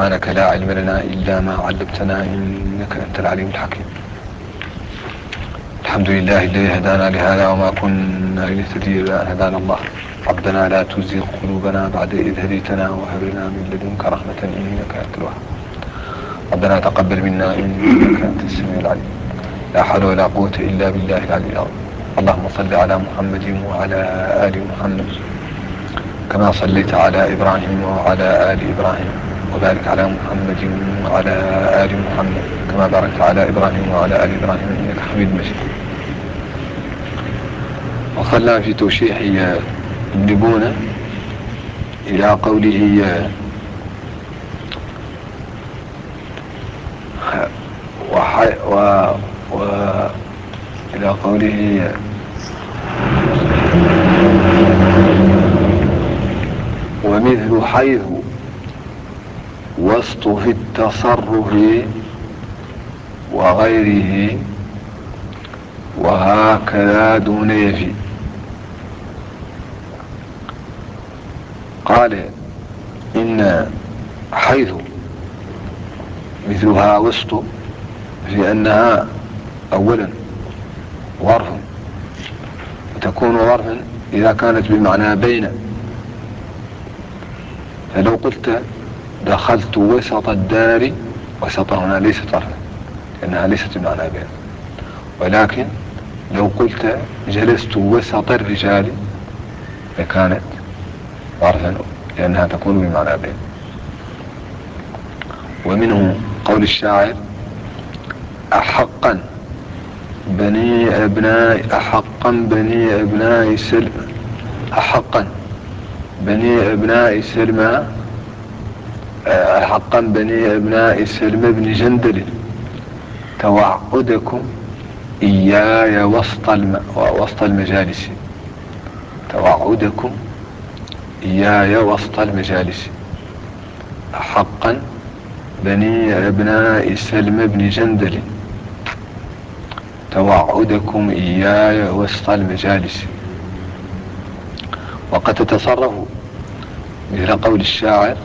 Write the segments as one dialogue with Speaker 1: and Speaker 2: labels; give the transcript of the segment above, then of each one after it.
Speaker 1: سبحانك لا علم لنا إلا ما علمتنا إنك أنت العليم الحكيم. الحمد لله الذي هدانا لهذا وما كنا لنهتدي لولا أن هدانا الله. ربنا لا تزغ قلوبنا بعد إذ هديتنا وهب لنا من لدنك رحمة إنك أنت الوهاب. ربنا تقبل منا إنك أنت السميع العليم. لا حول ولا قوة إلا بالله العلي العظيم. اللهم صل على محمد وعلى آل محمد كما صليت على إبراهيم وعلى آل إبراهيم، وبارك على محمد وعلى آل محمد كما باركت على إبراهيم وعلى آل إبراهيم إنك حميد مجيد. وصلنا في توشيح ابن بونة إلى قوله إلى قوله ومثل حيث وسط في التصرف وغيره وهكذا دون يفي. قال إن حيث مثلها وسط في أنها أولا ظرف، وتكون ظرفا إذا كانت بمعنى بين. فلو قلت دخلت وسط الدار، وسط هنا ليست ظرفا لأنها ليست بمعنى بين، ولكن لو قلت جلست وسط الرجال لكانت ظرفا لأنها تكون بمعنى بين. ومنه قول الشاعر أحقا بني أبناء سلم، أحقا بني أبناء سلمى، أحقا بني أبناء سلم بن جندل توعدكم إياي وسط المجالس، توعدكم إياي وسط المجالس. أحقا بني أبناء سلم بن جندل توعدكم إياي وسط المجالس. وقد تتصرف مثل قول الشاعر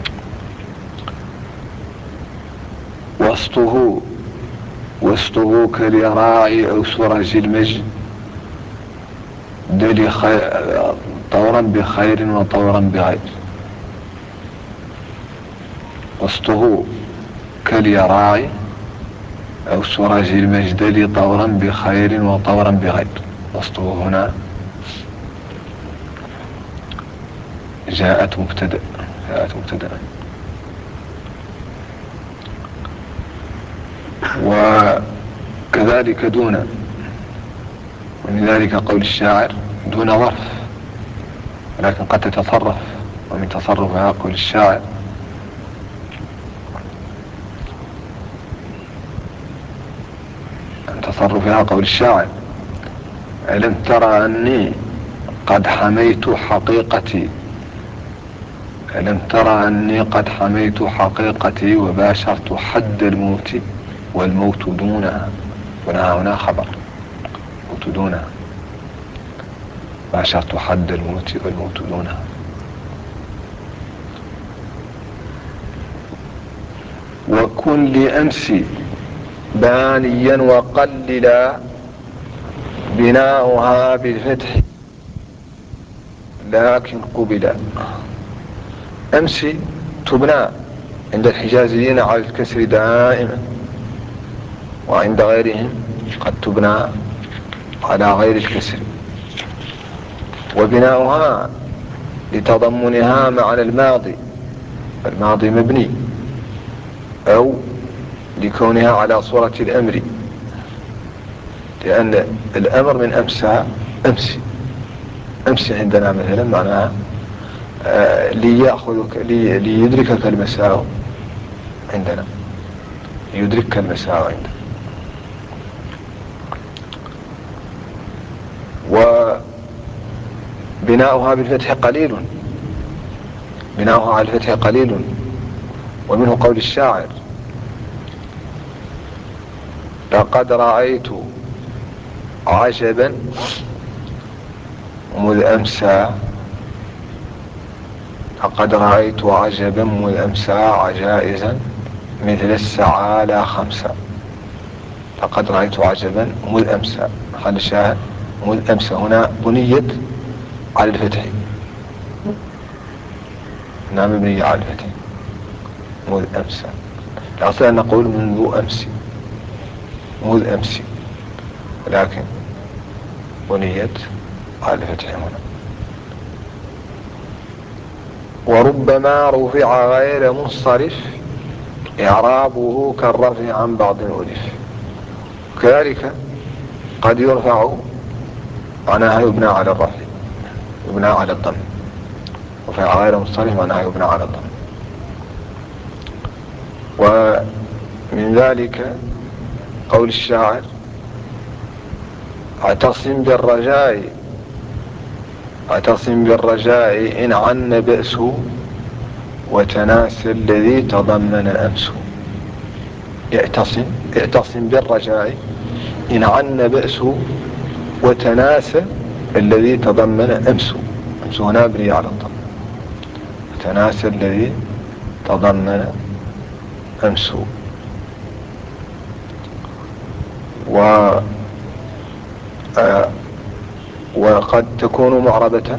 Speaker 1: وسطه كالراعي أو سرج المجد طورا بخير وطورا بغير. وسطه كالراعي أو سرج المجد طورا بخير وطورا بغير. وسطه هنا جاءت مبتدأ. وكذلك دون، ومن ذلك قول الشاعر دون ظرف ولكن قد تتصرف. ومن تصرفها قول الشاعر ألم ترى أني قد حميت حقيقتي، ألم ترى أني قد حميت حقيقتي وباشرت حد الموت والموت دونها. هنا خبر موت دونها، باشرت حد الموت والموت دونها. وكن لأمس بانيا وقللا بناؤها بالفتح لكن قبلا. أمس تبنى عند الحجازيين على الكسر دائما، وعند غيرهم قد تبنى على غير الكسر. وبناؤها لتضمنها معنى الماضي مبني، أو لكونها على صورة الأمر، لأن الأمر من أمس عندنا مثلا معناها ليدركك المساء عندنا، ليدركك المساء عندنا. وبناؤها بالفتح قليل، بناؤها على الفتح قليل. ومنه قول الشاعر لقد رأيت عجبا مذ أمسى، لقد رأيت عجبا مذ أمسى عجائزا مثل السعالى خمسة. لقد رأيت عجبا مذ أمسى، محل الشاهد مذ أمسى هنا بنيت على الفتح، هنا مبنية على الفتح مذ أمسى. الأصل أن نقول منذ أمس، مذ أمس، لكن بنيت على الفتح هنا. وربما رفع غير منصرف إعرابه كالرفع عن بعض الألف. كذلك قد يرفع معناها يبنى على الرفع، يبنى على الضم. رفع غير منصرف معناها يبنى على الضم. ومن ذلك قول الشاعر اعتصم بالرجاء، اعتصم بالرجاء إن عن بأس وتناسى الذي تضمن أمس. اعتصم بالرجاء إن عن بأس وتناسى الذي تضمن أمس. أمس هنا بري على الضم، وتناسى الذي تضمن أمس. وقد تكون معربة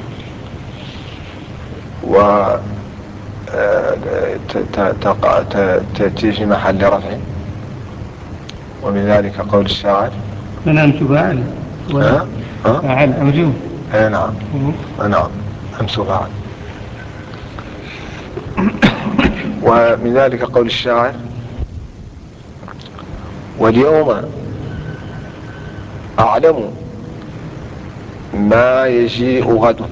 Speaker 1: تأتي في محل رفع. ومن ذلك قول الشاعر
Speaker 2: أنا أمس فاعل فاعل أمجوب.
Speaker 1: نعم نعم أمس فاعل. ومن ذلك قول الشاعر واليوم أعلم ما يجيء غد،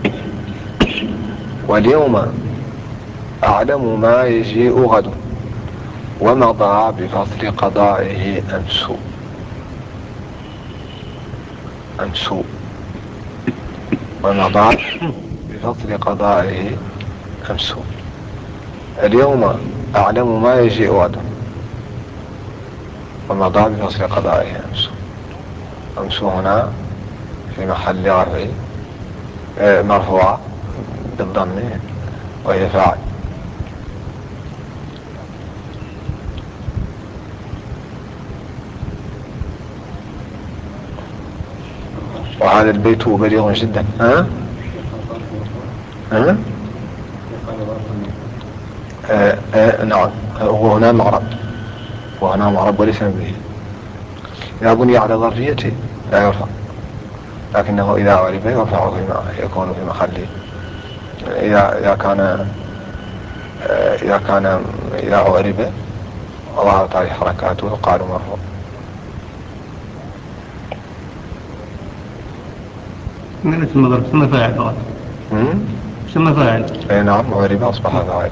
Speaker 1: واليوم أعلم ما يجيء غد ومضى بفصل قضائه أمس. أمس ومضى بفصل قضائه أمس. اليوم أعلم ما يجيء غد ومضى بفصل قضائه أمس. أمس هنا في محل رفع مرفوعة بالضم وهي فاعل. وهذا البيت بليغ جدا. نعم وهنا معرب، وهنا معرب وليس مبني. إذا بني على ظرفيته لا يرفع، لكنه إذا عرب يرفع فيما يكون في محله. إذا عرب وظهرت عليه حركاته يقال مرفوع.
Speaker 2: من اسم مضرب سمى فاعل فقط. سمى فاعل.
Speaker 1: نعم عرب أصبح فاعل.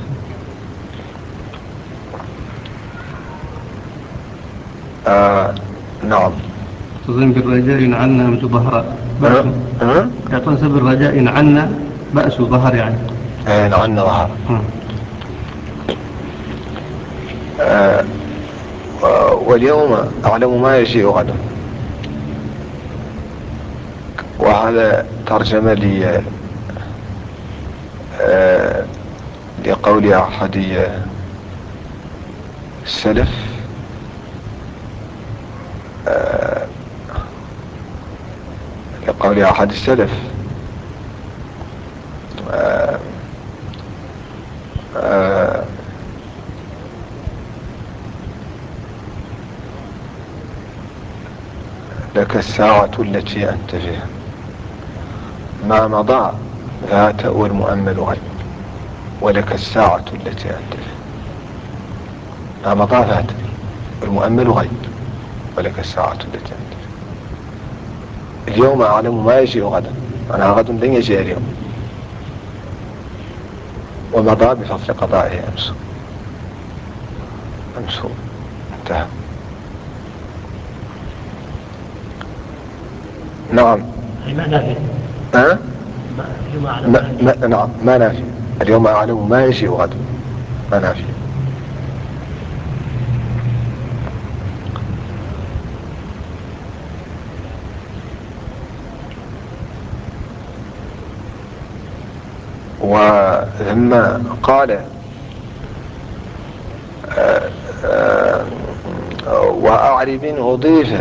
Speaker 1: نعم.
Speaker 2: اعتصم بالرجاء عنا أمس ظهر بأس. اعتصم بالرجاء عنا بأس ظهر يعني.
Speaker 1: عنا ظهر. واليوم أعلم ما يجيء غدا. وهذا ترجمة لي لقول أحد السلف لقول أحد السلف لك الساعة التي أنت فيها ما مضى فات والمؤمل غيب، ولك الساعة التي أنت فيها ما مضى فات والمؤمل غيب، ولك الساعة التي أنت فيها. اليوم أعلم ما يجيء غدا، أنا غد لن يجيء اليوم، ومضى بفصل قضائه أمس. أمس انتهى. نعم.
Speaker 2: ما نافي.
Speaker 1: نعم ما نافي. اليوم أعلم ما يجيء غدا ما نافي. وثم قال وأعرب أضيف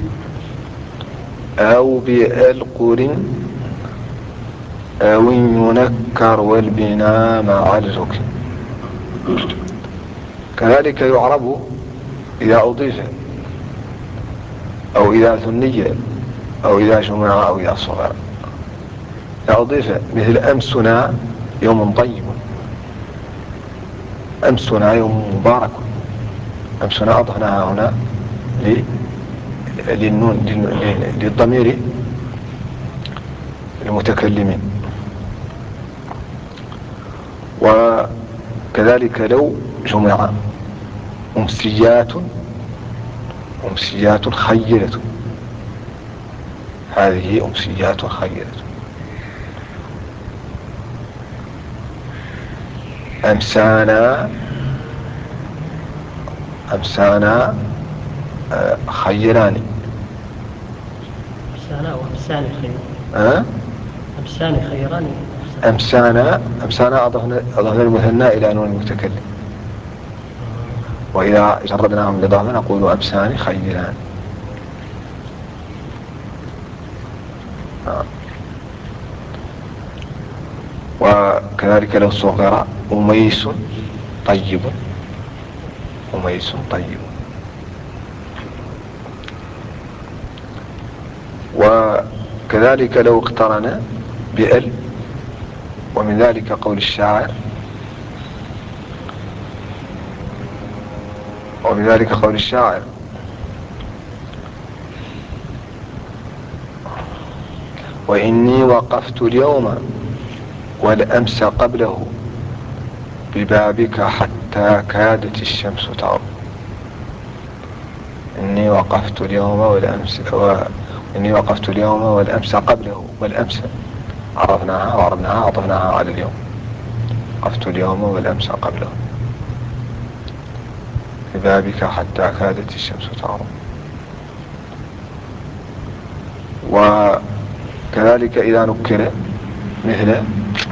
Speaker 1: أو بالقر أو ينكر والبناء مع الزكي. كذلك يعرب إذا أضيف أو إذا ثني أو إذا جمع أو إذا صغر. إذا أضيف مثل أمسنا يوم طيب، أمسنا يوم مبارك. أمسنا أضفناها هنا للضمير المتكلمين. وكذلك لو جمع أمسيات خيرة، هذه أمسيات خيرة. أمسانا خيران.
Speaker 2: أمسانا وأمسان
Speaker 1: خيران.
Speaker 2: أمسان خيران.
Speaker 1: أمسانا أضفنا المثنى إلى نون المتكلم، وإذا جردناهم للإضافة نقول أمسان خيران. وكذلك لو صغر أميس طيب، أميس طيب. وكذلك لو اقترن بأل، ومن ذلك قول الشاعر وإني وقفت اليوم والأمس قبله ببابك حتى كادت الشمس تغرب. إني وقفت اليوم والأمس قبله، والأمس عرفناها وعرفناها عطفناها على اليوم. وقفت اليوم والأمس قبله ببابك حتى كادت الشمس تغرب. وكذلك إذا نكر مثل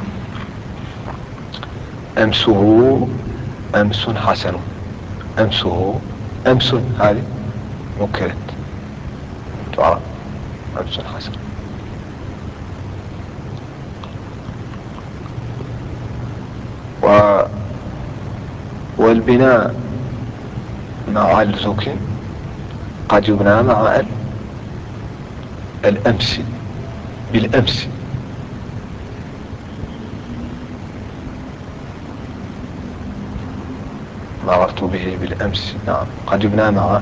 Speaker 1: أمسه أمس حسن. أمسه أمس هذه نكرت تعرف أمس حسن. والبناء مع الزك قد يبنى مع الأمس بالأمس. مررت به بالأمس. نعم، قد يبنى مع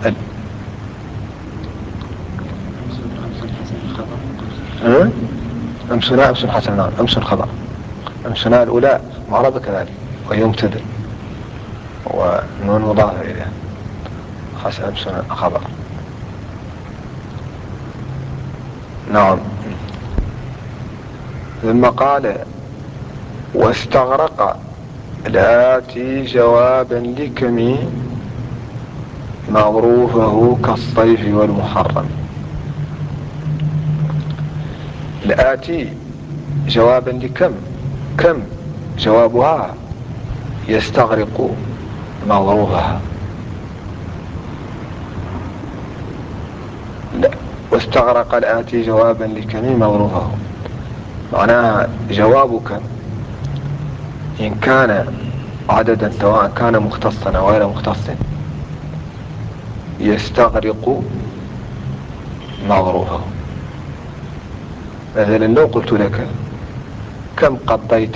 Speaker 1: أمسنا أمس حسن. نعم، أمس خبر. أمسنا الأولى معرضة كذلك وهي مبتدأ ونون مضافة إليها، خاص أمسنا خبر. نعم. ثم قال واستغرق الآتي جوابا لكم مغروفه كالصيف والمحرم. الآتي جوابا لكم، كم جوابها يستغرق مغروفها. لا، واستغرق الآتي جوابا لكم مغروفه، معناها جوابك إن كان عددا سواء كان مختصا أو غير مختص يستغرق مغروفه. مثلا لو قلت لك كم قضيت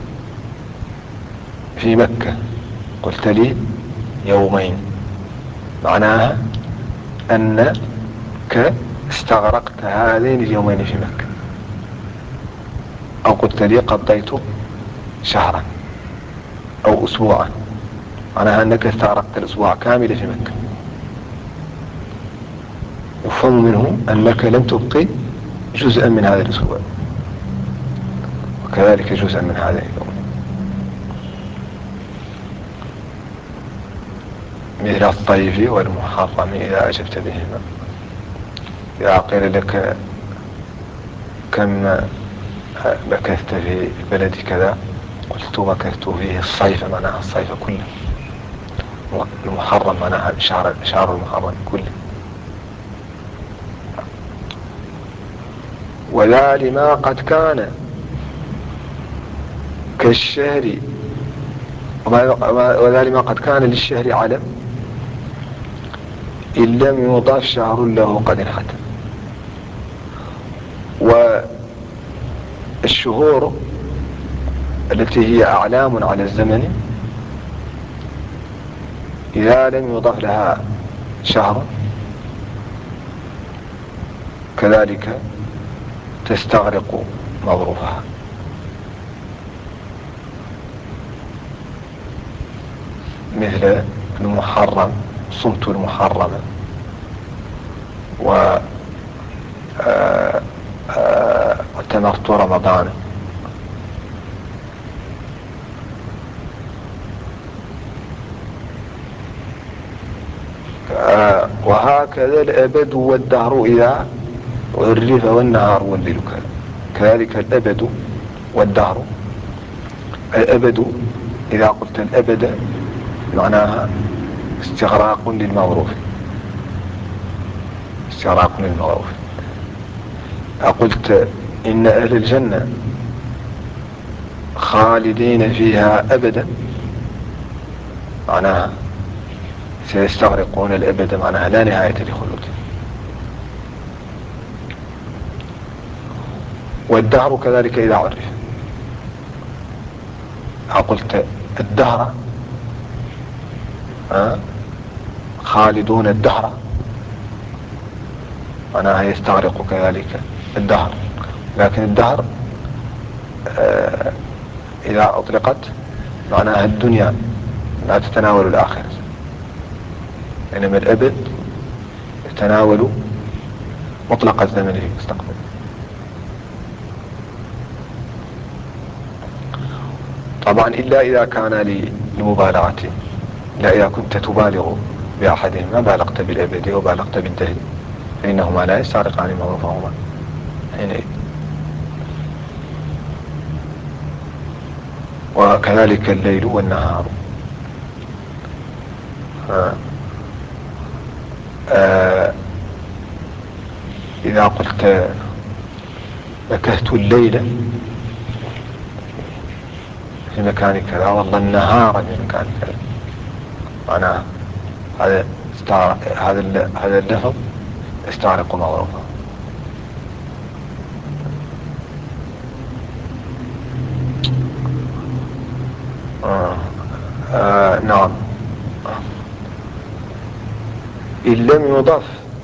Speaker 1: في مكة، قلت لي يومين، معناها أنك استغرقت هذين اليومين في مكة. أو قلت لي قضيت شهرا أو أسبوعا، معناها أنك استغرقت الأسبوع كامل في مكة. يفهم منه أنك لم تبقي جزءا من هذا الأسبوع، وكذلك جزءا من هذا اليوم. مثل الطيف والمحرم إذا أجبت بهما. إذا قيل لك كم مكثت في بلد كذا، قلت مكثت فيه الصيف معناها الصيف كله، المحرم معناها شهر المحرم كله. وذلك ما قد كان كالشهر، وذلك ما قد كان للشهر علم إن لم يضاف شهر له قد انحتم. والشهور التي هي أعلام على الزمن إذا لم يضاف لها شهر كذلك تستغرق مظروفها. مثل المحرم، صمت المحرم، وتمرت رمضان. وهكذا الأبد والدهر إذا عرف والنهار والليل كذلك الأبد والدهر. الأبد إذا قلت الأبد معناها استغراق للمظروف، استغراق للمظروف. قلت إن أهل الجنة خالدين فيها أبدا معناها سيستغرقون الأبد معناها لا نهاية لخلود. والدهر كذلك إذا عرف. قلت الدهر خالدون الدهر معناها يستغرق كذلك الدهر. لكن الدهر إذا أطلقت معناها الدنيا لا تتناول الآخرة، إنما الأبد يتناول مطلق الزمن في المستقبل. طبعا إلا إذا كان لمبالغة، إلا إذا كنت تبالغ بأحدهما بالغت بالأبد وبالغت بالدهر فإنهما لا يستغرقان مظروفهما حينئذ. وكذلك الليل والنهار. إذا قلت مكثت الليل في مكان كذا والله النهار في مكان كذا معناها هذا اللفظ استغرق مظروفه. نعم. إن لم يضف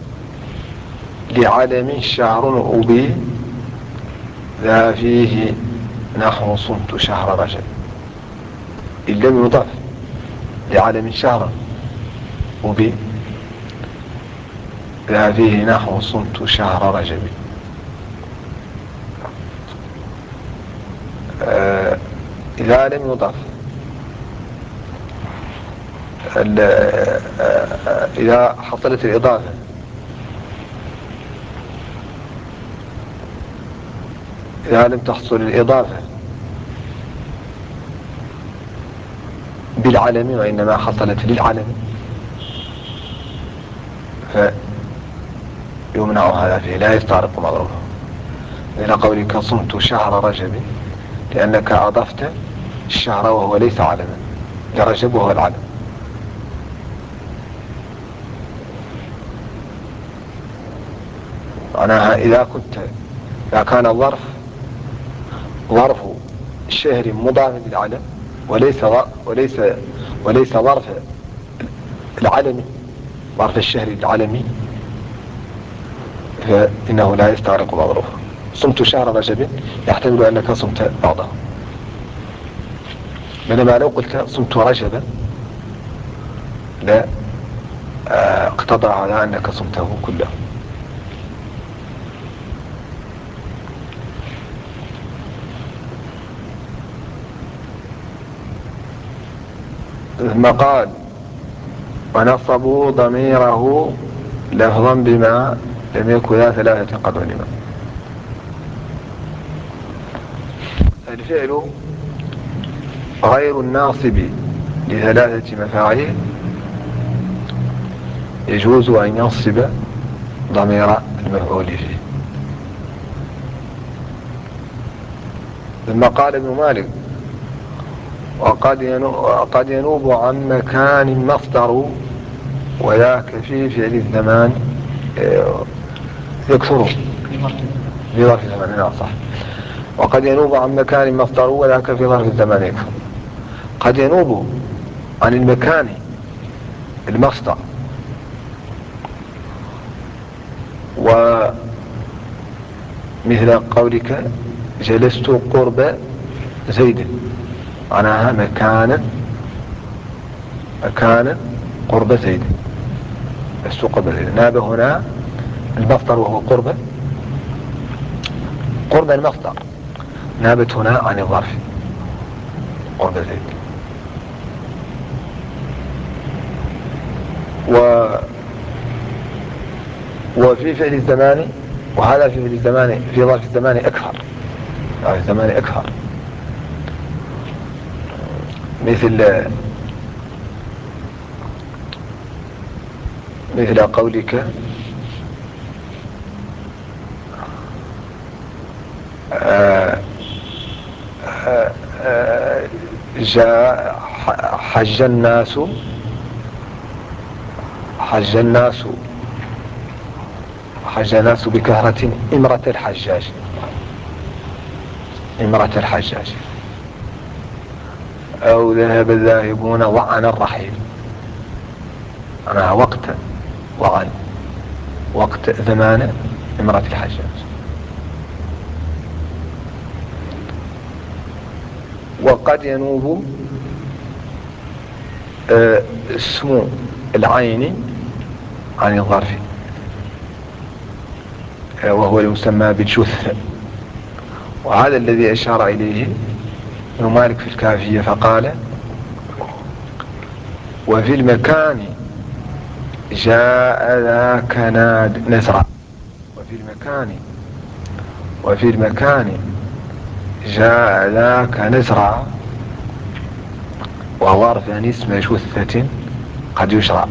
Speaker 1: لعلم شهر أبي ذا فيه نحو صمت شهر رجب. إن لم يضف لعلم شهر أبي ذا فيه نحو صمت شهر رجب. إذا لم يضف إذا حصلت الإضافة إذا لم تحصل الإضافة بالعلم وإنما حصلت للعلم فيمنع هذا فيه لا يستغرق مظروفه. إلى قولك صمت شهر رجب لأنك أضفت الشهر وهو ليس علما لرجب وهو العلم. معناها إذا كان ظرف الشهر مضاف للعلم وليس ظرف العلم ظرف الشهر العلمي فإنه لا يستغرق مظروفه. صمت شهر رجب يحتمل أنك صمت بعضه، بينما لو قلت صمت رجبا لا اقتضى على أنك صمته كله. ثم قال ونصبوا ضميره لفظا بما لم يكن ذا ثلاثة قد علما. الفعل غير الناصب لثلاثة مفاعيل يجوز أن ينصب ضمير المفعول فيه. ثم قال ابن مالك وقد ينوب عن مكان مصدر وذاك في فعل الزمان يكثر في ظرف الزمان. لا صح. وقد ينوب عن مكان مصدر وذاك في ظرف الزمان يكثر. قد ينوب عن المكان المصدر ومثل قولك جلست قرب زيد معناها مكانا قرب زيد. جلست قرب زيد. ناب هنا المصدر وهو قرب المصدر. نابت هنا عن الظرف قرب زيد. وفي فعل الزمان وهذا في فعل الزمان في ظرف الزمان أكثر. ظرف الزمان أكثر مثل قولك جاء حج الناس بكثرة إمرة الحجاج أو ذهب الذاهبون وعن الرحيل. أنا وقت زمان إمرة الحجاج. وقد ينوب اسم العين عن الظرف وهو المسمى بالجث. وهذا الذي أشار إليه ابن مالك في الكافية فقال وفي المكان جاء ذاك نزرع. وفي المكان جاء ذاك نزرع وهو عرف يعني اسم جثة قد يشرع.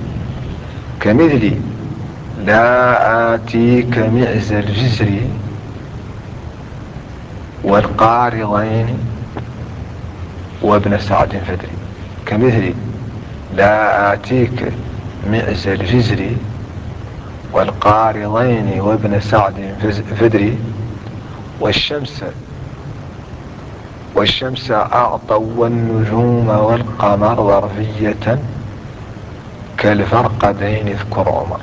Speaker 1: كمثل لا آتيك معز الجزر والقارضين وابن سعد فدري. كمثل لا آتيك معز الجزر والقارضين وابن سعد فدري. والشمس أعطوا والنجوم والقمر ظرفية كالفرقدين اذكر عمر.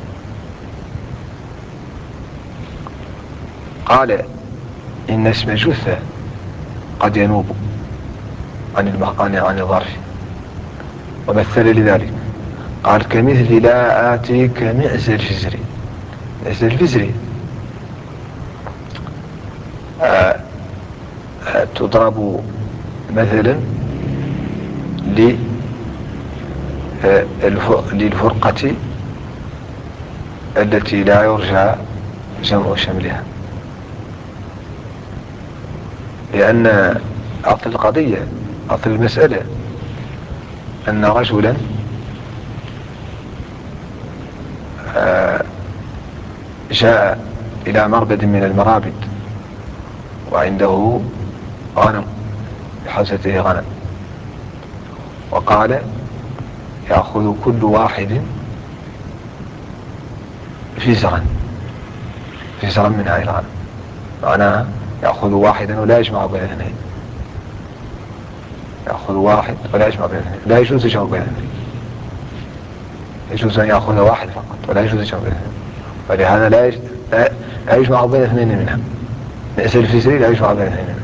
Speaker 1: قال إن اسم جثة قد ينوب عن الظرف ومثل لذلك قال كمثل لا آتيك معز الجزر تضرب مثلا للفرقة التي لا يرجى جمع شملها. لأن أصل المسألة أن رجلا جاء إلى مربد من المرابد وعنده غنم بحوزته غنم وقال يأخذ كل واحد فزرا من هذه الغنم. معناها يأخذ واحدا ولا يجمع بين اثنين. لا يجوز الجمع بين اثنين. يجوز أن يأخذ واحد فقط ولا يجوز الجمع بين اثنين. فلهذا لا يجمع بين اثنين منها. مئس الفزري لا يجمع بين اثنين منها.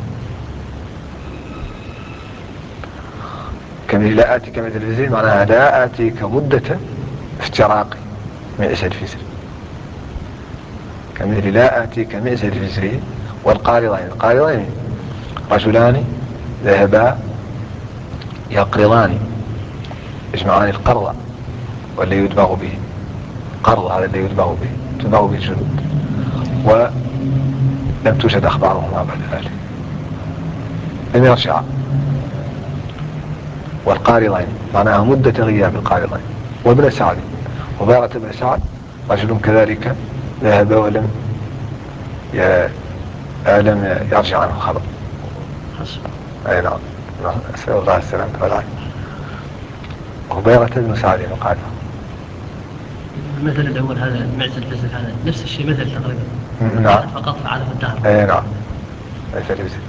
Speaker 1: كمثل لا آتيك مثل الفزري معناها لا آتيك مدة افتراق مئس الفزري. كمثل لا آتيك مئس الفزري والقارضين رجلان ذهبا يقرضان يجمعان القرض والذي يدبغ به قرض. هذا الذي يدبغ به الجنود ولم توجد أخبارهما بعد ذلك لم يرجع. والقارضين معناها مدة غياب القارضين. وابن سعد وبارة بن سعد رجل كذلك ذهب ولم يرجع عنه خبر. أي نعم، نسأل الله السلامة والعافية. وبيرة بن سعد قال
Speaker 2: المثل الأول هذا معز الفزل هذا نفس الشيء مثل تقريبا.
Speaker 1: نعم
Speaker 2: فقط على الدهر.
Speaker 1: أي نعم مثل بزل.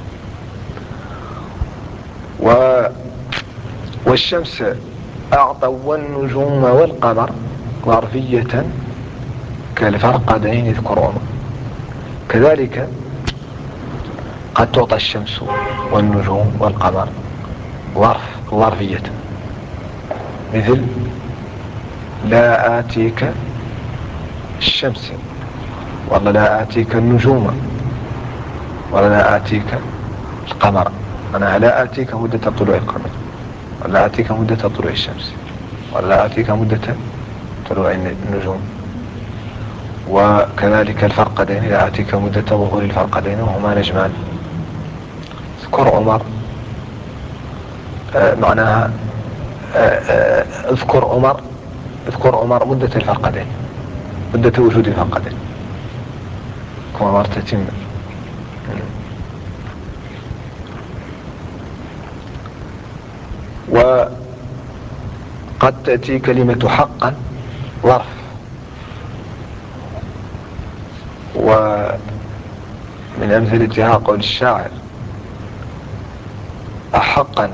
Speaker 1: والشمس أعطوا والنجوم والقمر ظرفية كالفرقدين اذكرهما. كذلك قد تعطى الشمس والنجوم والقمر ظرفية، مثل لا آتيك الشمس، ولا لا آتيك النجوم، ولا لا آتيك القمر. أنا لا آتيك مدة طلوع القمر، ولا آتيك مدة طلوع الشمس، ولا آتيك مدة طلوع النجوم. وكذلك الفرقدين لا آتيك مدة ظهور الفرقدين وهما نجمان. اذكر عمر معناها اذكر عمر مدة الفرقدين، مدة وجود الفرقدين عمر تتم. وقد تأتي كلمة حقا ظرف، ومن أمثلتها قول الشاعر أحقا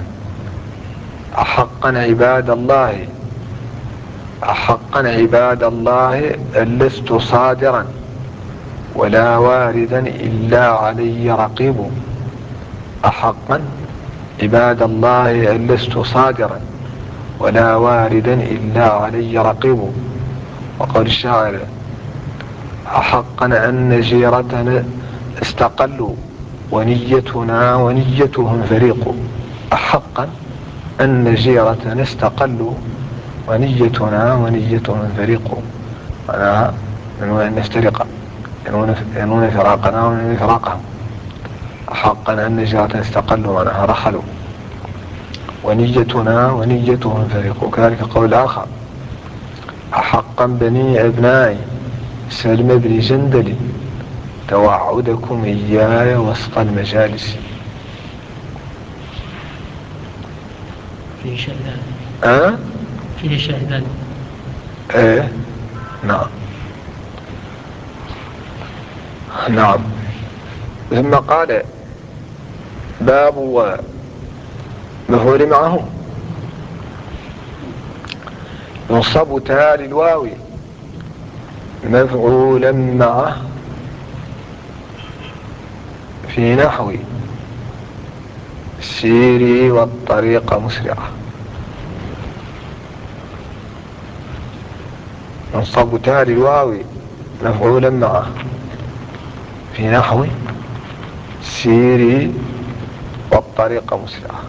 Speaker 1: عباد الله، أحقا عباد الله لست صادرا ولا واردا إلا علي رقيب. أحقا عباد الله لست صادرا ولا واردا إلا علي رقيب. وقول الشاعر أحقا أن جيرتنا استقلوا ونيتنا ونيتهم فريق. أحقا أن جيرتنا استقلوا ونيتنا ونيتهم فريق. أنا ننوي أن نفترق، ينون فراقنا وننوي فراقهم. أحقا أن جيرتنا استقلوا معناها رحلوا ونيتنا ونيتهم فريق. وكذلك قول آخر أحقا بني أبنائي سلم بن جندل توعدكم إياي وسط المجالس.
Speaker 2: فيه شاهدان.
Speaker 1: فيه
Speaker 2: شاهدان.
Speaker 1: نعم نعم. ثم قال باب ومفعول معه ينصب تالي الواو مفعولا معه في نحو سيري والطريق مسرعة. ينصب تالي الواو مفعولا معه في نحو سيري والطريق مسرعة.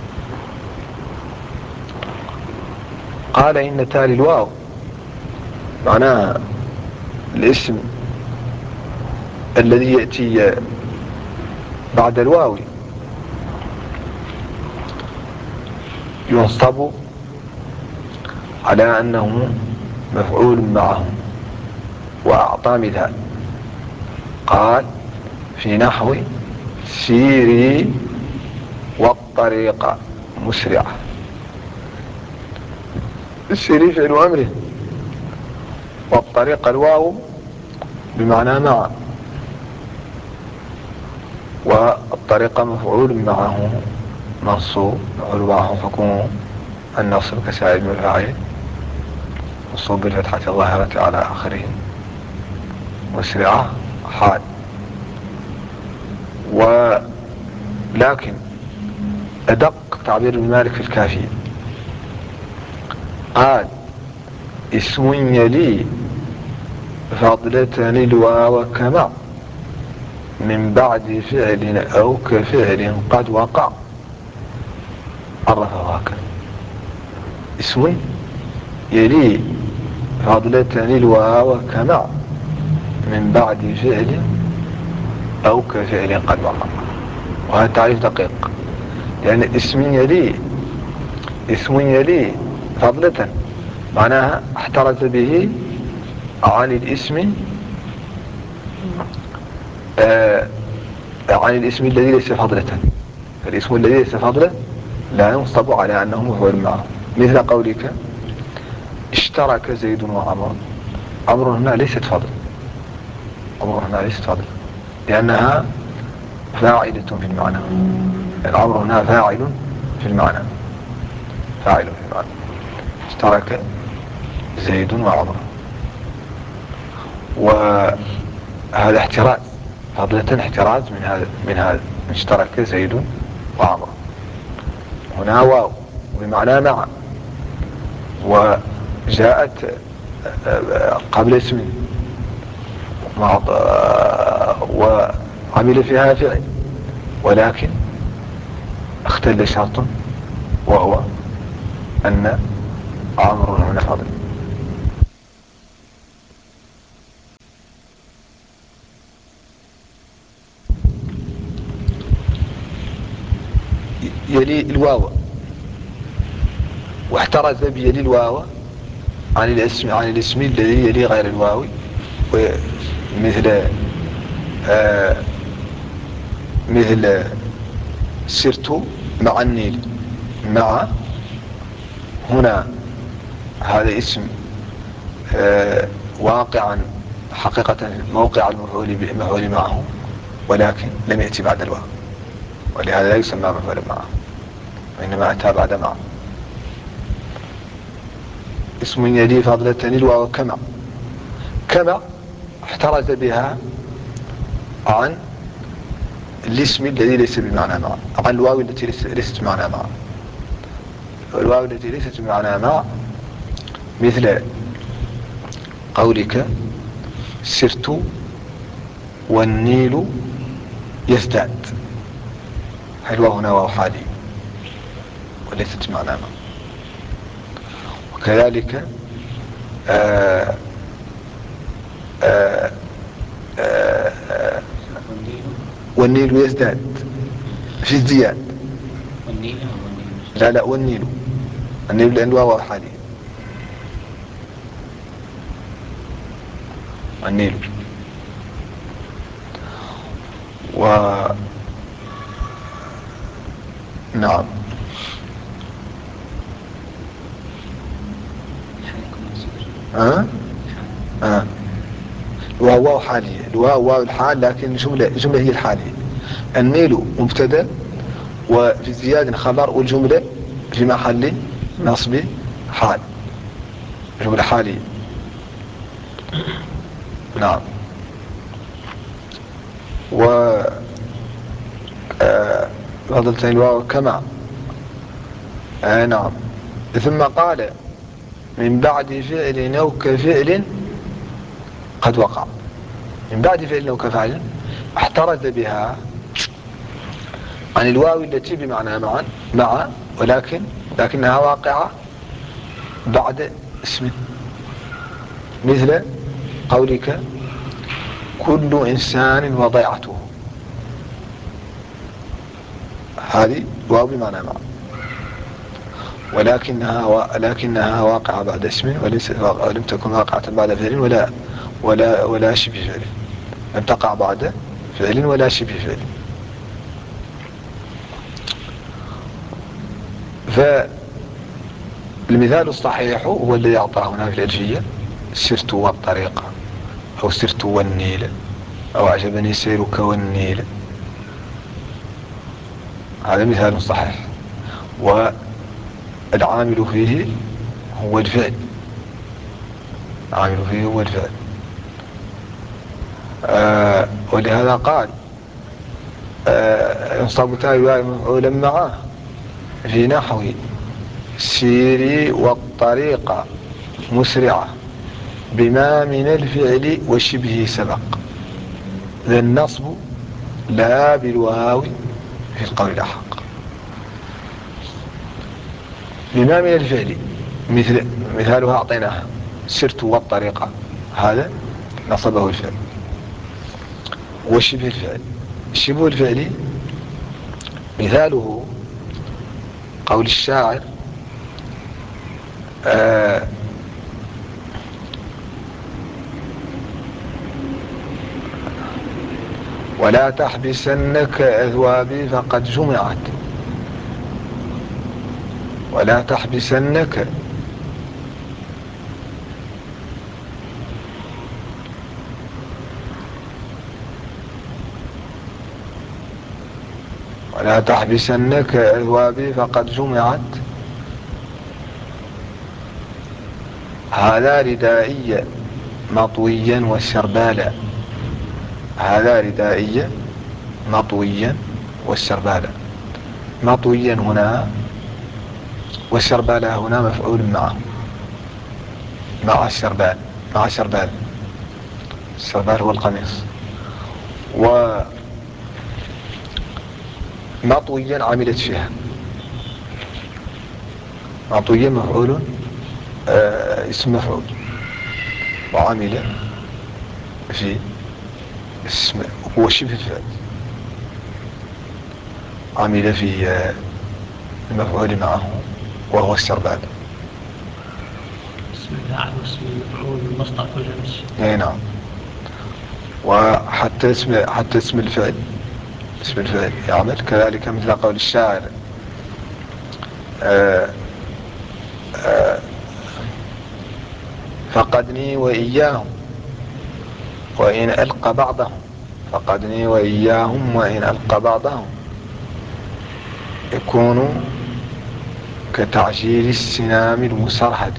Speaker 1: قال إن تالي الواو معناها الاسم الذي يأتي بعد الواو ينصب على أنه مفعول معه. وأعطى مثال قال في نحو سيري والطريق مسرعة. سيري فعل أمره، والطريق الواو بمعنى مع، والطريق مفعول معه منصوب، مفعول معه حكمه النصب كسائر المفاعيل منصوب بالفتحة الظاهرة على آخره. مسرعة حال. ولكن أدق تعبير ابن مالك في الكافية قال اسم يلي فضلة الواو كما من بعد فعل أو كفعل قد وقع. عرفه هكذا اسم يلي فضلة الواو كما من بعد فعل أو كفعل قد وقع. وهذا تعريف دقيق، لأن اسم يلي اسم يلي فضلة معناها احترز به عن الاسم عن الاسم الذي ليس فضلة. فالاسم الذي ليس فضلة لا ينصب على أنه مفعول معه، مثل قولك اشترك زيد وعمر. عمر هنا ليست فضل، عمر هنا ليست فضل لأنها فاعلة في المعنى. العمر هنا فاعل في المعنى، فاعل في المعنى. اشترك زيد وعمر، وهذا احتراز، فضلة احتراز من هذا اشترك زيد وعمر. هنا واو بمعنى مع، وجاءت قبل اسم وعمل فيها فعل، ولكن اختل شرط وهو أن عمرو هنا فاضل. يلي الواو، واحترز بيلي الواو عن الاسم الذي يلي غير الواو، مثل سرت مع النيل. مع هنا هذا اسم واقعا حقيقة موقع المفعول معه، ولكن لم يأتي بعد الواو، ولهذا لا يسمى مفعول معه، وإنما أتى بعد معه. اسم يلي فضلة الواو كما. كما احترز بها عن الاسم الذي ليس بمعنى مع، عن الواو التي ليست بمعنى مع. الواو التي ليست بمعنى مع مثل قولك سرت والنيل يزداد. الواو هنا واو حالي وليست بمعنى مع. وكذلك والنيل يزداد في ازدياد. لا والنيل، النيل لأن واو حالي. النيل نعم. واو حالية، الواو الحال، لكن الجملة هي الحالية. النيل مبتدا وفي زيادة خبر، والجملة في محل نصب حال، جملة حالية. نعم. و فضلتين الواو كما. نعم. ثم قال من بعد فعل أو كفعل قد وقع. من بعد فعل أو كفعل احترز بها عن الواو التي بمعنى مع لكنها واقعة بعد اسم، مثل قولك كل إنسان وضيعته. هذه واو بمعنى مع، ولكنها واقعة بعد اسم، ولم تكن واقعة بعد فعل ولا شبه فعل. لم تقع بعد فعل ولا شبه فعل. فالمثال الصحيح هو الذي أعطاه هنا في الألفية: سرت والطريقة، أو سرت والنيل، أو أعجبني سيرك والنيل. هذا مثال صحيح، والعامل فيه هو الفعل. العامل فيه هو الفعل. ولهذا قال ينصب تاء مفعولا معه في نحو سيري والطريقة مسرعة بما من الفعل وشبه سبق. ذا النصب لا بالواو في القول الأحق. بما من الفعل مثالها أعطيناها: سرت والطريقة، هذا نصبه الفعل. وشبه الفعل، شبه الفعل مثاله قول الشاعر: ولا تحبسنك أثوابي فقد جمعت. ولا تحبسنك ولا تحبسنك أثوابي فقد جمعت. هذا ردائي مطويا والسربالا. هذا ردائي مطويا والسربالا. مطويا هنا والسربالا هنا مفعول معه، مع السربال. مع السربال. السربال هو القميص. ومطويا عملت فيها. مطويا مفعول، اسم مفعول، وعمل في اسم هو شبه الفعل، عمل في المفعول معه وهو السربال.
Speaker 2: اسم الفاعل واسم المفعول والمصدر كلها نفس.
Speaker 1: اي نعم. وحتى اسم الفعل، اسم الفعل يعمل كذلك، مثل قول الشاعر فقدني وإياهم وإن ألقى بعضهم. فقدني وإياهم وإن ألقى بعضهم يكون كتعجيل السنام المسرحة.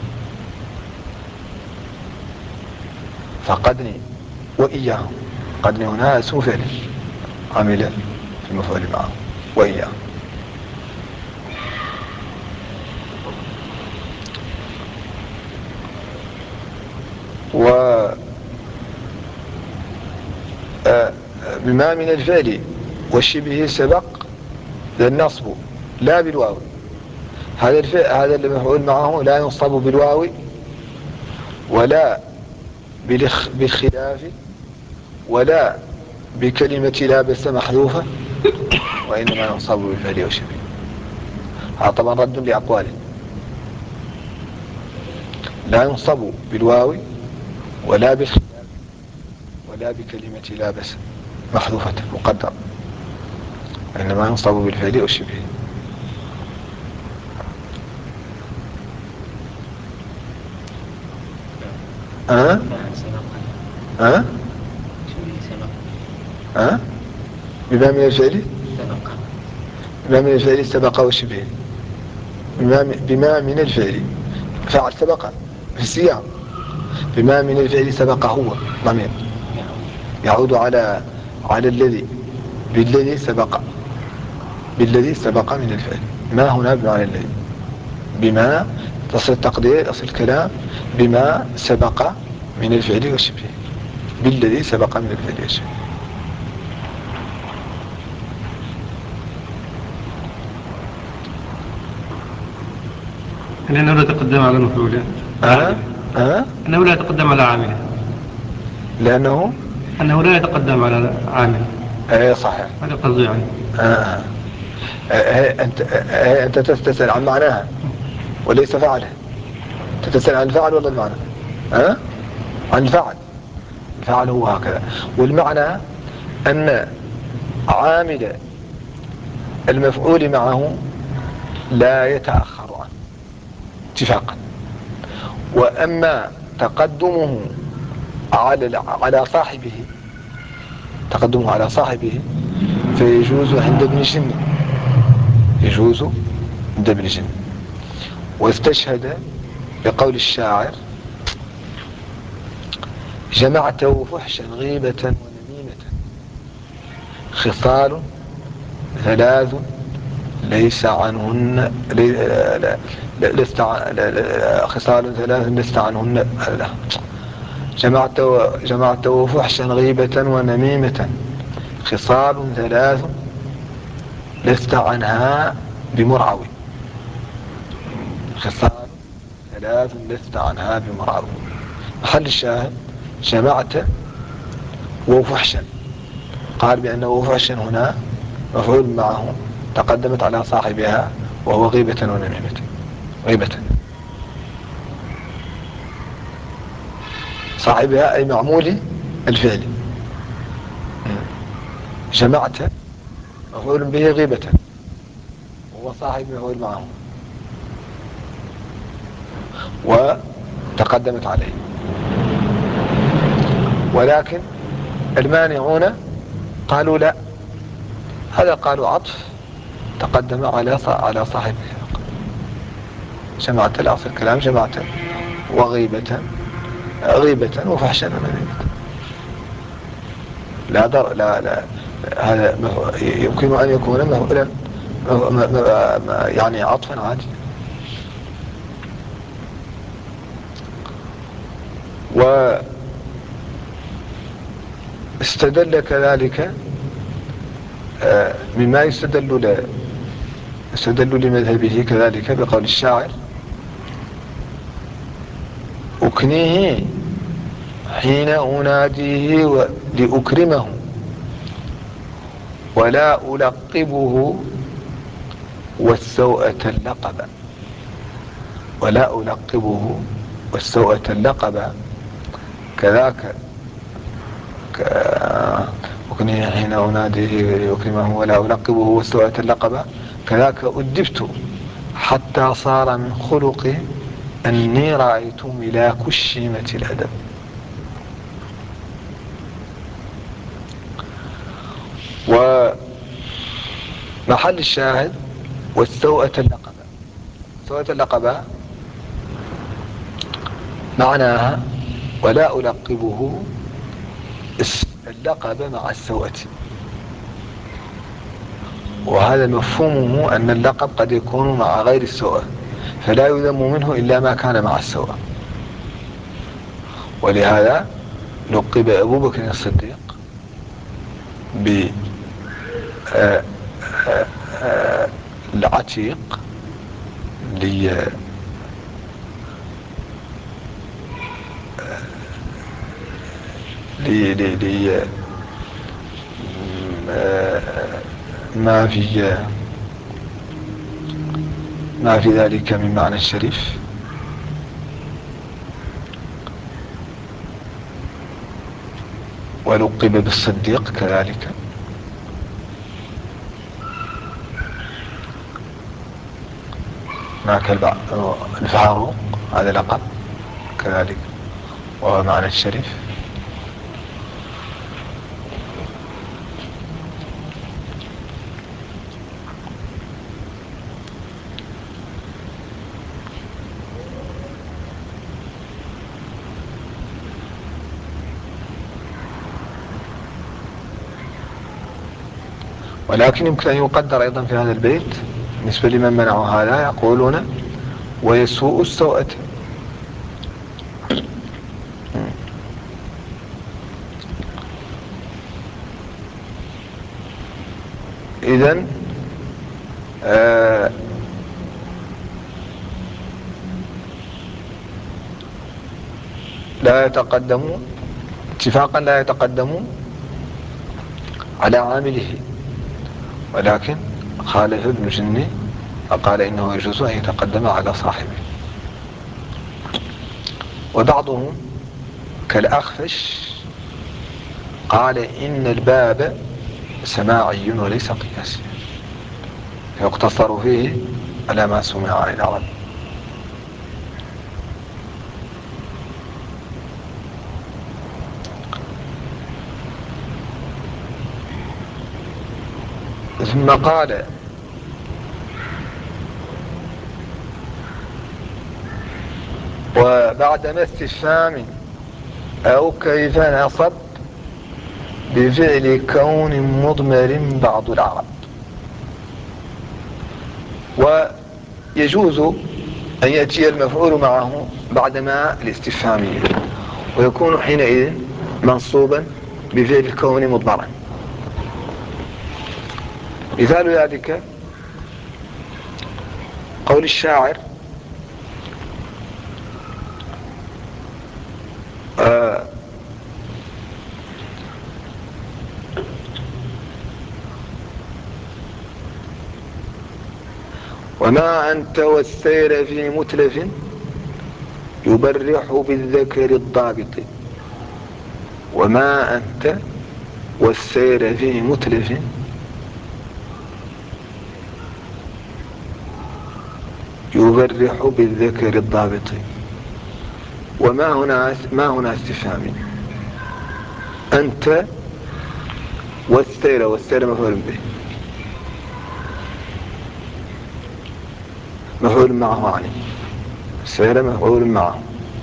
Speaker 1: فقدني وإياهم. قدني هنا اسم فعل عمل في المفعول معه وإياهم. بما من الفعل والشبه سبق للنصب لا بالواو. هذا الفعل، هذا المفعول معه لا ينصب بالواو ولا بالخلاف ولا بكلمة لا بس محذوفة، وإنما ينصب بالفعل والشبه. هذا طبعا رد لأقواله. لا ينصب بالواو ولا بالخلاف ولا بكلمة لا بس محذوفة مقدر، إنما ينصب بالفعل والشبه. بما من الفعل بما من الفعل سبق وشبه. بما من الفعل فعل سبق في السياق. بما من الفعل سبق هو ضمير يعود على الذي بالذي سبق. بالذي سبق من الفعل. ما هنا بمعنى الذي. بما تصل التقدير، أصل الكلام بما سبق من الفعل والشبه. بالذي سبق من الفعل والشبه.
Speaker 2: لأنه لا يتقدم على المفعول. أنه لا يتقدم على عامله. أنه لا يتقدم على عامله.
Speaker 1: ايه صحيح.
Speaker 2: هذا قصدي يعني.
Speaker 1: أنت تسأل عن معناها وليس فعلها. تتسأل عن الفعل ولا المعنى؟ عن الفعل. الفعل هو هكذا. والمعنى أن عامل المفعول معه لا يتأخر عنه اتفاقا. وأما تقدمه على صاحبه، تقدمه على صاحبه فيجوز عند ابن جن. يجوز عند ابن جن. واستشهد بقول الشاعر جمعته فحشا غيبة ونميمة خصال ثلاث ليس عنهن خصال ثلاث لست عنهن. جمعته فحشا غيبة ونميمة خصال ثلاث لست عنها بمرعوي. خصال ثلاث لست عنها بمرعوي. محل الشاهد جمعت وفحشا. قال بأنه وفحشا هنا مفعول معه تقدمت على صاحبها وهو غيبة ونميمة. غيبة صاحبها أي معمول الفعل. جمعت مفعول به غيبة، وهو صاحب مفعول معه وتقدمت عليه. ولكن المانعون قالوا لا، هذا قالوا عطف تقدم على صاحبه. جمعت الأصل الكلام جمعت وغيبة، غيبة وفحشا ونميمة. لا در لا هذا يمكن أن يكون مفعولا يعني عطفا عادي. واستدل كذلك مما يستدل لمذهبه كذلك بقول الشاعر: أكنيه حين أناديه لأكرمه ولا ألقبه والسوءة اللقب. ولا ألقبه والسوءة اللقب كذاك أكنيه حين أناديه لأكرمه ولا ألقبه والسوءة اللقب كذاك أدبت حتى صار من خلقي أني رأيت ملاك الشيمة الأدب. ومحل الشاهد والسوءة اللقب. سوءة اللقب معناها ولا ألقبه اللقب مع السوءة، وهذا مفهومه أن اللقب قد يكون مع غير السوءة، فلا يذم منه إلا ما كان مع السوءة. ولهذا لقب أبو بكر الصديق بالعتيق ما في ذلك من معنى الشريف. ولقب بالصديق كذلك. معك الفاروق هذا لقب كذلك وهو معنى الشريف. ولكن يمكن أن يقدر أيضا في هذا البيت بالنسبة لمن منعوا هذا، يقولون ويسوء السوءة. إذن لا يتقدم اتفاقا، لا يتقدم على عامله، ولكن خالف ابن جني فقال إنه يجوز أن يتقدم على صاحبه. وبعضهم كالأخفش قال إن الباب سماعي وليس قياسي، فيقتصر فيه على ما سمع عن العرب. ثم قال وبعدما استفهام أو كيف نصب بفعل كون مضمر بعض العرب. ويجوز أن يأتي المفعول معه بعدما الاستفهامية ويكون حينئذ منصوبا بفعل الكون مضمرا. مثال ذلك قول الشاعر وما أنت والسير في متلف يبرح بالذكر الضابط. وما أنت والسير في متلف يبرح بالذكر الضابط. وما هنا استفهامي. أنت والسير مفعول به، مفعول معه عني، السير مفعول معه،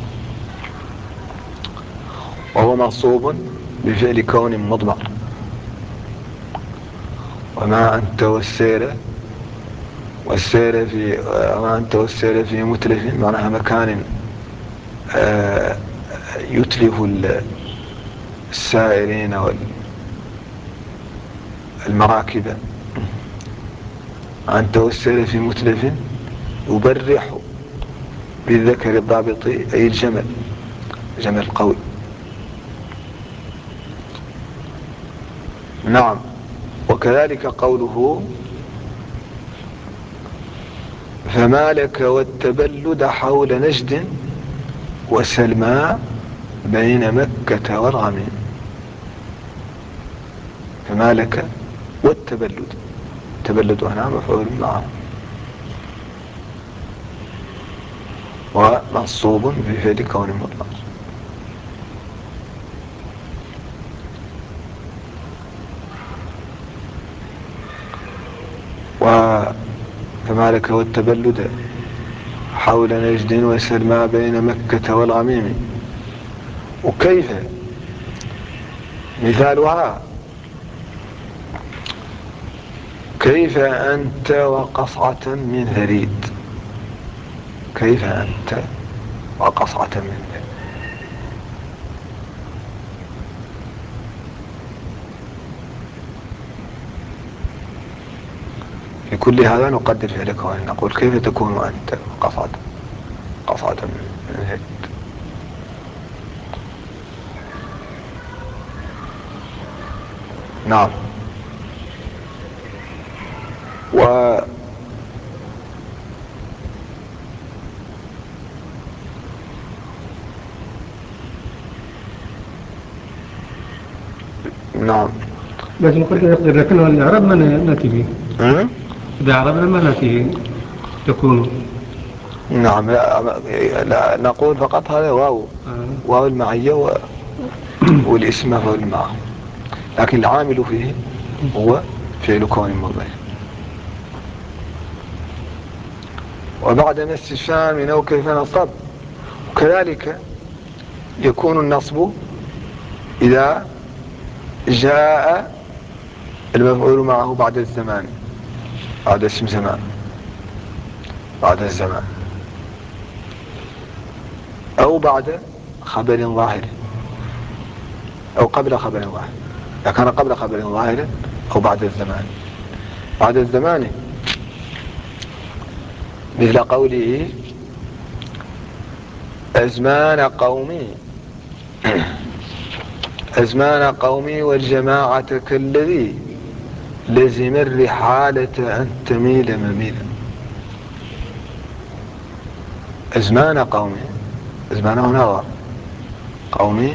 Speaker 1: وهو منصوب بفعل كون مضمر. وما أنت والسير في متلف، معناها مكان يتلف السائرين والمراكب. أنت والسير في متلف يبرح بالذكر الضابط، أي الجمل القوي. نعم. وكذلك قوله فما لك والتبلد حول نجد وسلمى بين مكة والغميم. فما لك والتبلد، التبلد هنا مفعول معه ومنصوب بفعل كون مطلق. فما لك والتبلد حول نجد وسلمى بين مكة والغميم. وكيف مثالها كيف أنت وقصعة من ثريد. كيف أنت وقصعة من ثريد. في كل هذا نقدر فعل كون، نقول كيف تكون أنت قصعة من ثريد. نعم. نعم.
Speaker 2: بس إذا كنا الإعراب ما نأتي به. إذا عربنا ما نأتي تكون.
Speaker 1: نعم. لا نقول فقط هذا واو المعية والاسم مفعول معه، لكن العامل فيه هو فعل كون مضمر. وبعد ما استفهام من أو كيف نصب. وكذلك يكون النصب إذا جاء المفعول معه بعد الزمان، بعد اسم زمان، بعد الزمان، أو بعد خبر ظاهر، أو قبل خبر ظاهر. إذا كان قبل خبر ظاهر أو بعد الزمان. بعد الزمان مثل قوله أزمان قومي والجماعة كالذي لزم الرحالة أن تميل مميلا. أزمان قومي، أزمان هنا قومي،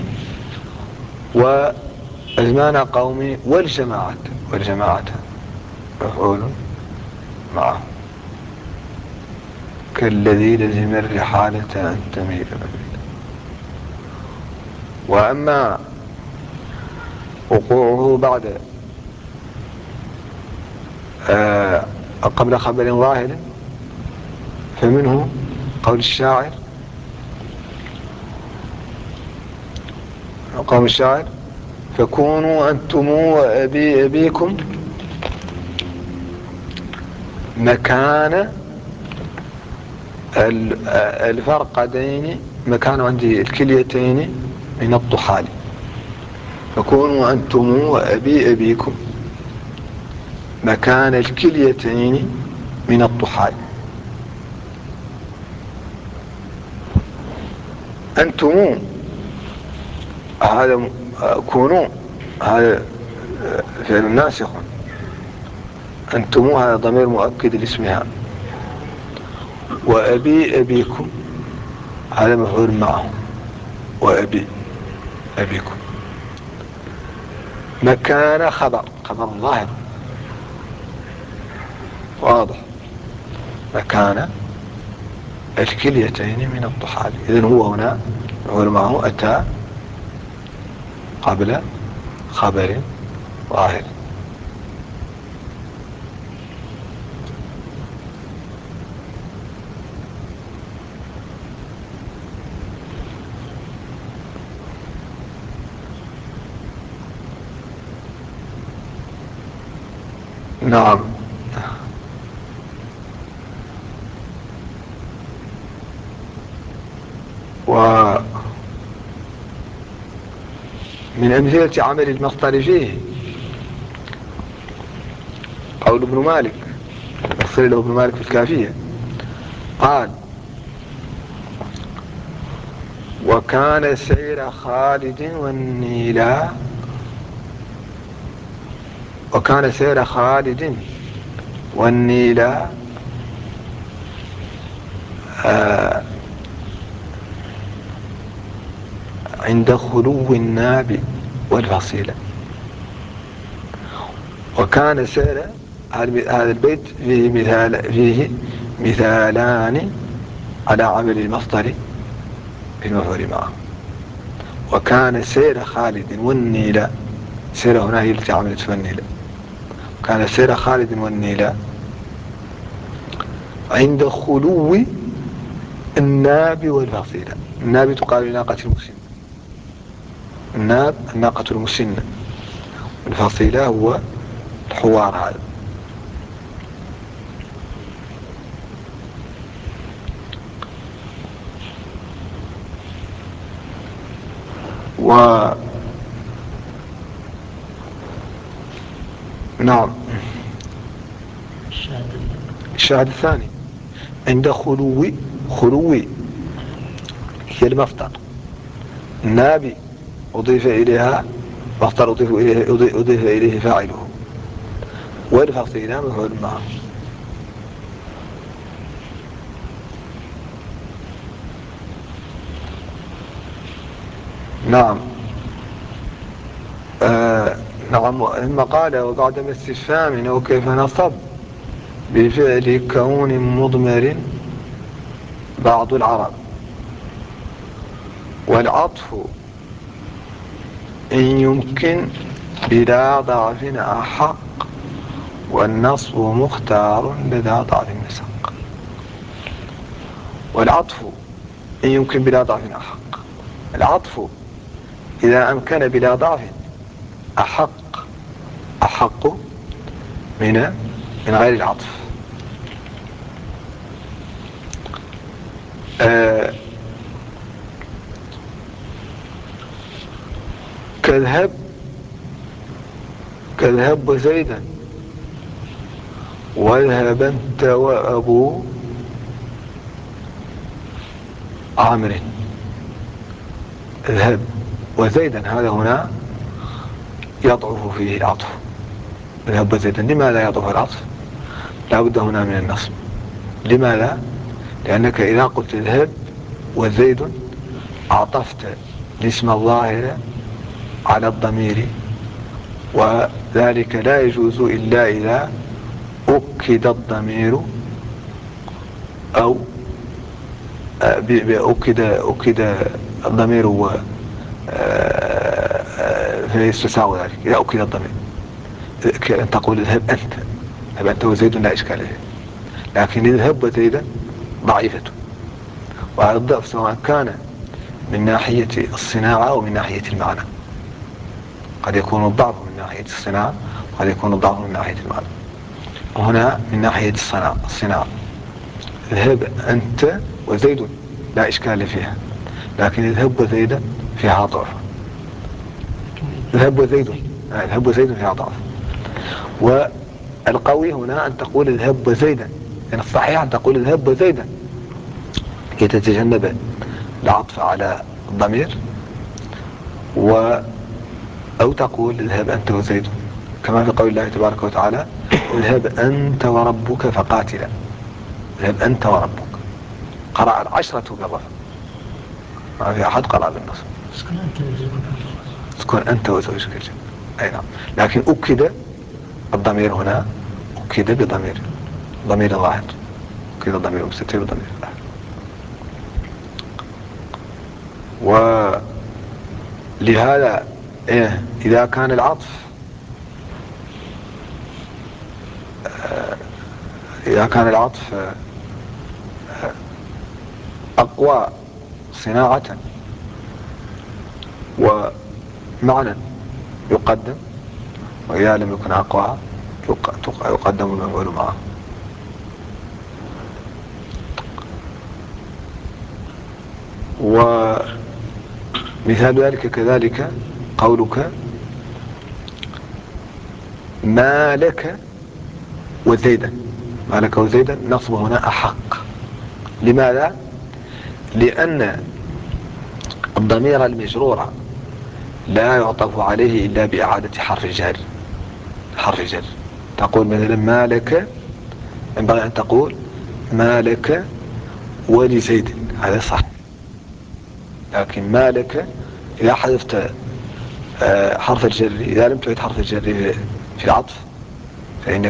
Speaker 1: وأزمان قومي والجماعة مفعول معه، كالذي لزم الرحالة أن تميل مميلا. وأما وقوعه بعد قبل خبر ظاهر فمنه قول الشاعر فكونوا أنتم وأبيكم مكان الفرقدين، مكان عندي الكليتين من الطحال. فكونوا أنتم وأبيكم مكان الكليتين من الطحال. أنتم هذا كونوا هذا فعل ناسخ، أنتم هذا ضمير مؤكد لاسمها، وأبيكم هذا مفعول معه، وأبيكم مكان خبر ظاهر واضح. مكان الكليتين من الطحال. إذن هو هنا نقول معه أتى قبل خبر ظاهر. نعم. ومن أمثلة عمل المصدر فيه قول ابن مالك، يصل له ابن مالك في الكافية قال: وكان سير خالد والنيل، وكان سير خالد والنيل عند خلو الناب والفصيلة. وكان سير، هذا البيت فيه مثالان على عمل المصدر في المفعول معه. وكان سير خالد والنيل، سير هنا هي التي عملت والنيل. كان سير خالد والنيل عند خلو الناب والفصيلة. الناب تقال لناقة المسنة، الناب الناقة المسنة، والفصيلة هو الحوار هذا. نعم. الشاهد الثاني عند خلوي هي المصدر، النابي أضيف إليها مصدر، أضيف إليه فاعله، والفصيلة مفعول معه. نعم. نعم. ثم قال: وبعد ما استفهام وكيف نصب بفعل كون مضمر بعض العرب، والعطف إن يمكن بلا ضعف أحق، والنصب مختار لدى ضعف النسق. والعطف إن يمكن بلا ضعف أحق، العطف إذا أمكن بلا ضعف أحق من غير العطف. كاذهب وزيدا، واذهب أنت وأبو عامر. اذهب وزيدا، هذا هنا يضعف فيه العطف. اذهب وزيدا، لماذا يضعف العطف؟ لا بد هنا من النصب. لماذا؟ لأنك إذا قلت اذهب وزيد عطفت الاسم الظاهر على الضمير، وذلك لا يجوز إلا إذا أكد الضمير أو أكد الضمير فيستساغ ذلك. إذا أكد الضمير كأن تقول اذهب أنت وزيد لا إشكال فيه، لكن اذهب وزيدا ضعيفة. وهذا الضعف سواء كان من ناحية الصناعة أو من ناحية المعنى. قد يكون الضعف من ناحية الصناعة وقد يكون الضعف من ناحية المعنى. وهنا من ناحية الصناعة اذهب أنت وزيد لا إشكال فيها، لكن اذهب وزيدا فيها ضعف. اذهب وزيد فيها ضعف. والقوي هنا أن تقول اذهب وزيدا، يعني الصحيح أن تقول اذهب وزيدا كي تتجنب العطف على الضمير، أو تقول اذهب أنت وزيد، كما في قول الله تبارك وتعالى: اذهب أنت وربك فقاتلا. اذهب أنت وربك. قرأ العشرة بالرفع، ما في أحد قرأ بالنصب. اسكن أنت وزوجك الجنة. أي نعم. لكن أكد الضمير هنا، أكد بضمير ظاهر، أكد ضمير مستتر بضمير ظاهر. ولهذا إذا كان العطف أقوى صناعة ومعنى يقدم، وإذا لم يكن أقوى يقدم المفعول معه. ومثال ذلك كذلك قولك ما لك وزيدا، ما لك وزيدا، نصب هنا أحق. لماذا؟ لأن الضمير المجرور لا يعطف عليه إلا بإعادة حرف الجر. تقول مثلا ما لك، ينبغي أن تقول ما لك ولزيد، هذا صح. لكن ما لك إذا حذفت حرف الجر، إذا لم تعد حرف الجر في العطف فإنك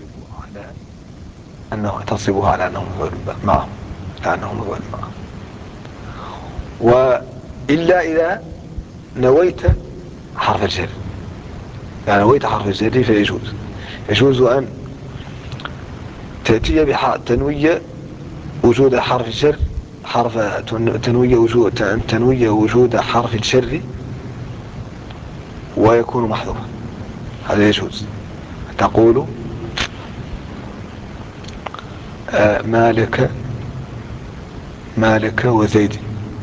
Speaker 1: تصبه على أنه مفعول معه، وإلا إذا نويت حرف الجر، يعني نويت حرف الجر فيجوز أن تأتي تنوي وجود حرف الجر، تنوي وجود حرف الجر ويكون محذوفا، هذا يجوز. تقول ما لك وزيد.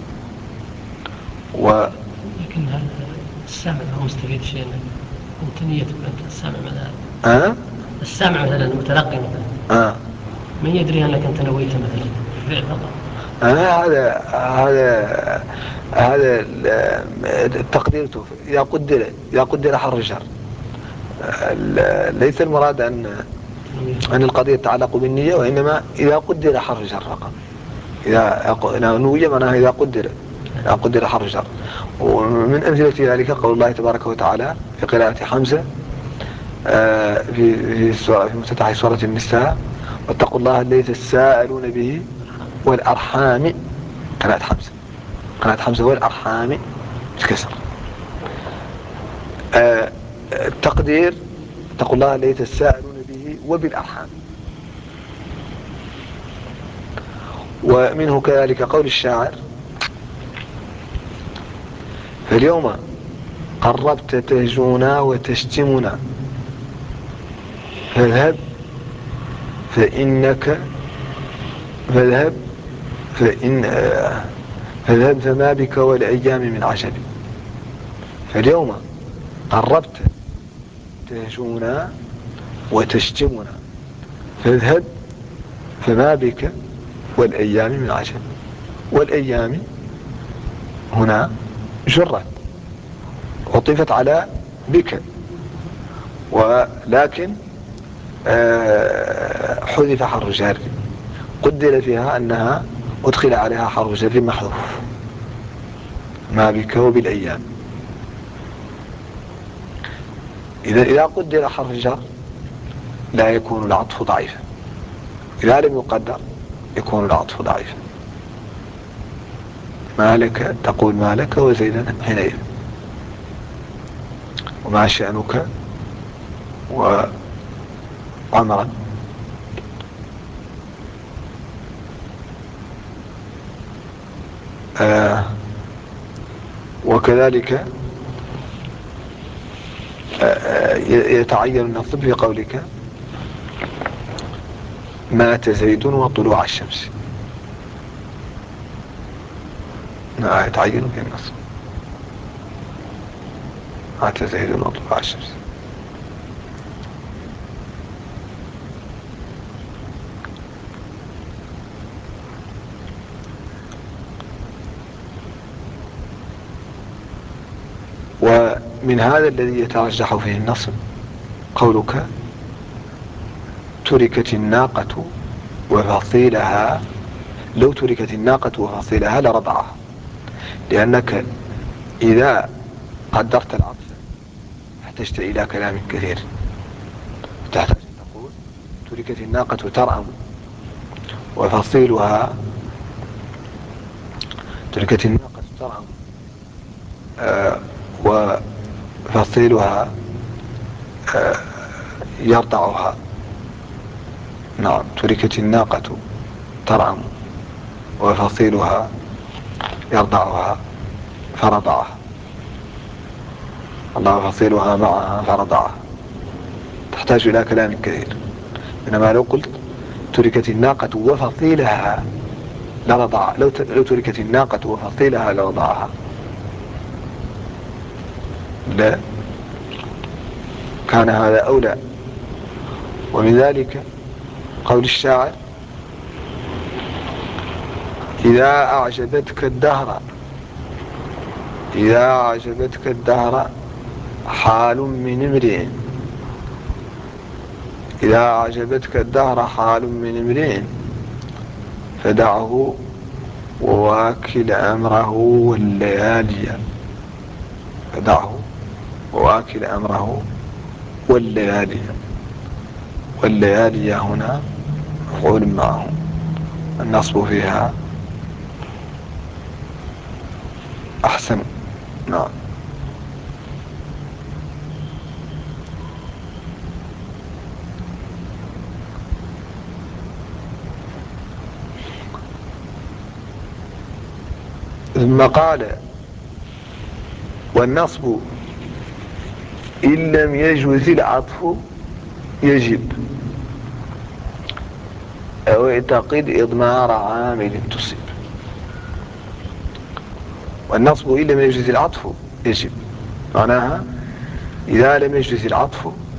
Speaker 2: لكن هذا السامع هو مستفيد شيء أنت نيتك أنت السامع مثلا السامع مثلا المتلقي مثلا من يدري أنك أنت نويت مثلا فعل فقط.
Speaker 1: هذا التقدير إذا قدر حرف الجر، ليس المراد أن القضية تتعلق بالنية، وإنما إذا قدر حرف الجر فقط. إذا نوية معناها إذا قدر حرف الجر. ومن أمثلة ذلك قول الله تبارك وتعالى في قراءة حمزة في مفتتح سورة النساء واتقوا الله الذي تساءلون به والأرحام. قراءة حمزة والأرحام تكسر. التقدير اتقوا الله الذي تساءلون به وبالأرحام. ومنه كذلك قول الشاعر فاليوم قربت تهجونا وتشتمنا فاذهب فما بك والأيام من عجب. فاليوم قربت تهجونا وتشتمنا فاذهب فما بك والأيام من عجب. والأيام هنا جرت عطفت على بك، ولكن حذف حرف جر، قدر فيها أنها أدخل عليها حرف جر محذوف، ما بك وبالأيام. إذا قدر حرف جر لا يكون العطف ضعيفا، إذا لم يقدر يكون العطف ضعيفا. ما لك، تقول ما لك وزيدا حينئذ، وما شأنك وعمرا. وكذلك يتعين النصب في قولك مات زيد وطلوع الشمس، يتعين في النصب مات زيد وطلوع الشمس. ومن هذا الذي يترجح فيه النصب قولك تركت الناقة وفصيلها، لو تركت الناقة وفصيلها لرضعها، لأنك إذا قدرت العطف احتجت إلى كلام كثير، تحتاج أن تقول تركت الناقة ترعم وفصيلها، تركت الناقة ترعم وفصيلها يرضعها. نعم، تركت الناقة ترعم وفصيلها يرضعها فرضعها. الله فصيلها معها فرضعها، تحتاج إلى كلام كثير. إنما لو قلت تركت الناقة وفصيلها لرضع، لو تركت الناقة وفصيلها لرضعها، لا، كان هذا أولى. ومن ذلك قول الشاعر: إذا أعجبتك الدهر، إذا أعجبتك الدهر حال من امرئ، إذا أعجبتك الدهر حال من امرئ فدعه وواكل أمره والليالي، فدعه وواكل أمره والليالي. والليالي هنا مفعول معه، النصب فيها أحسن. نعم. ثم قال: والنصب إن لم يجوز العطف يجب، أو اعتقد إضمار عامل تصب. والنصب إن لم يجوز العطف يجب، معناها إذا لم يجوز العطف